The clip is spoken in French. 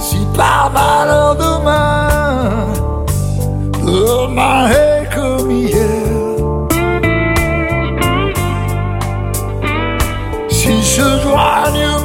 Si par malheur demain est comme hier, si se joignent